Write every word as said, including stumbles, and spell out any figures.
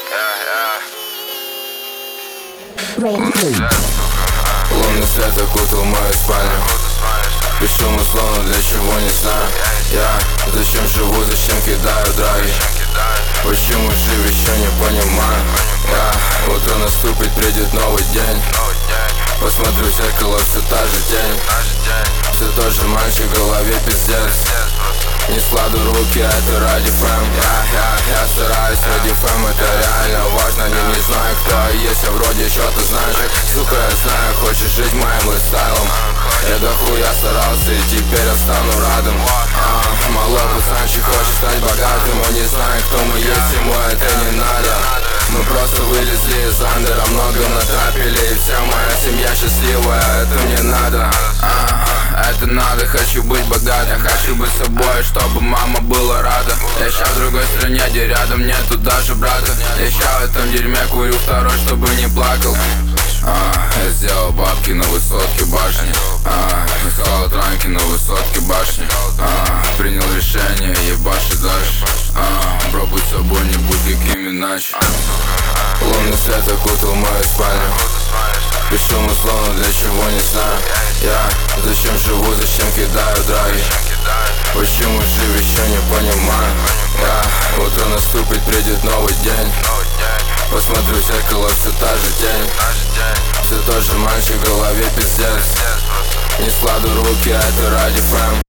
Лунный свет окутал мою спальню. Бесшумно, словно для чего, не знаю. Я зачем живу, зачем кидаю драги? Почему жив, еще не понимаю. Я утро наступит, придет новый день. Посмотрю в зеркало, все та же тень. Все тот же мальчик, в голове пиздец. Не складу руки, это ради фэм. Я, я, я стараюсь ради фэм, это реально важно. Не, не знаю, кто я есть, я вроде что-то значит. Сука, я знаю, хочешь жить моим лайфстайлом. Я дохуя старался и теперь я стану радом. а, Малой пацанчик хочет стать богатым. Он не знает, кто мы есть, ему это не надо. Мы просто вылезли из андера, много натрапили, и вся моя семья счастливая. Это мне надо, а, это надо. Хочу быть богат, я хочу быть собой, чтобы мама была рада. Я ща в другой стране, где рядом нету даже брата. Я ща в этом дерьме курю второй, чтобы не плакал. а, Я сделал бабки на высотке башни. а, Искал транки на высотке башни. а, Принял решение, ебаши дальше. а, Бро, будь собой, не будь каким иначе. Лунный свет окутал мою спальню. Бесшумно, словно для чего, не знаю. Я зачем живу, зачем кидаю драги? Почему жив, еще не понимаю. Я утро наступит, придет новый день. Посмотрю в зеркало, все та же тень. Все тот же мальчик, в голове пиздец. Не складу руки, это ради фэм.